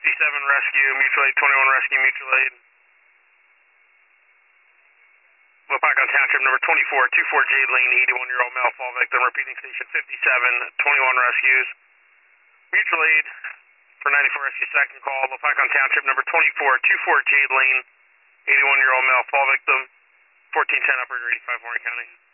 Rescue, mutual aid, 21 Rescue, mutual aid. Wapakoneta Township number 24, 24 Jade Lane, 81-year-old male fall victim, repeating station 57, 21 rescues. Mutual aid for 94 Rescue second call, Wapakoneta Township number 24, 24 Jade Lane, 81-year-old male fall victim, 1410 operator 85 Warren County.